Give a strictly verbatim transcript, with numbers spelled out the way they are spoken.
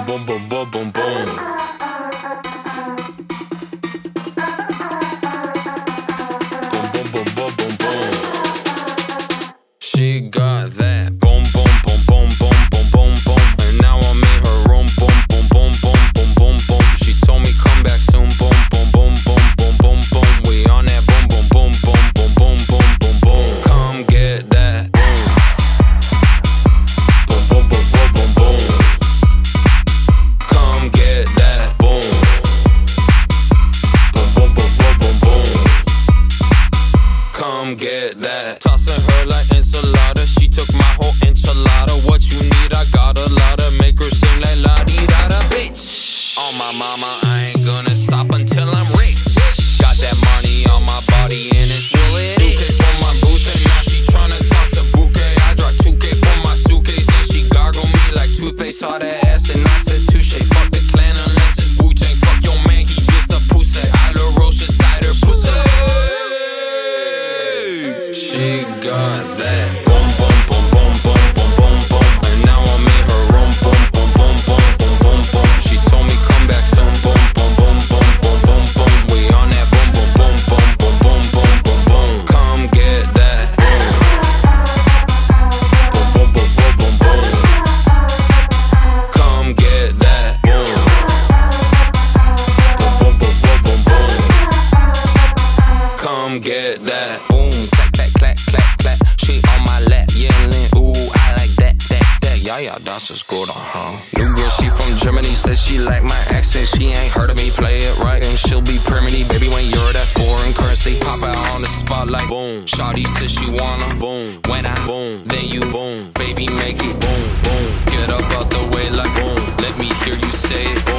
boom, boom, boom, boom, boom. Boom, boom, boom, boom, boom, boom. She got that boom, boom, boom, boom, boom, boom, boom, boom. And now I'm in her room, boom, boom, boom, boom, boom, boom, boom. She told me come back soon, boom, boom, boom, boom, boom, boom, boom. We on that boom, boom, boom, boom, boom, boom, boom, boom, boom. Come get that boom, boom, boom, boom, boom, boom, boom. Come get that boom, boom, boom, boom, boom, boom, boom. Come get that. Tossing her like enchilada. She took my whole enchilada. What you need, I got a lot of. Make her sing like la di da da, bitch. On my mama, I ain't gonna stop until I'm rich. Got that money on my body and it's will it two K for my booth and now she tryna toss a bouquet. I dropped two K for my suitcase and she gargled me like toothpaste. Saw that ass and I said touche. Fuck the clan unless it's Wu-Tang. Fuck your man, he just a pussy. I love roast inside her pussy. She got that boom, boom, boom, boom, boom, boom, boom, boom. And now I'm in her room, boom, boom, boom, boom, boom, boom, boom. She told me come back soon, boom, boom, boom, boom, boom, boom, boom. We on that boom, boom, boom, boom, boom, boom, boom, boom, boom. Come get that boom, boom, boom, boom, boom, boom, boom. Come get that boom, boom, boom, boom, boom, boom, boom. Come get that boom, clap, clap, clap, clap, clap. She on my lap, yelling, ooh, I like that, that, that. Yeah, yeah, das ist gut, huh? New girl, she from Germany, says she like my accent. She ain't heard of me, play it right, and she'll be permanently. Baby, when you're that foreign currency, pop out on the spot like boom. Shawty says she wanna boom. When I boom, then you boom. Baby, make it boom, boom. Get up out the way like boom. Let me hear you say it.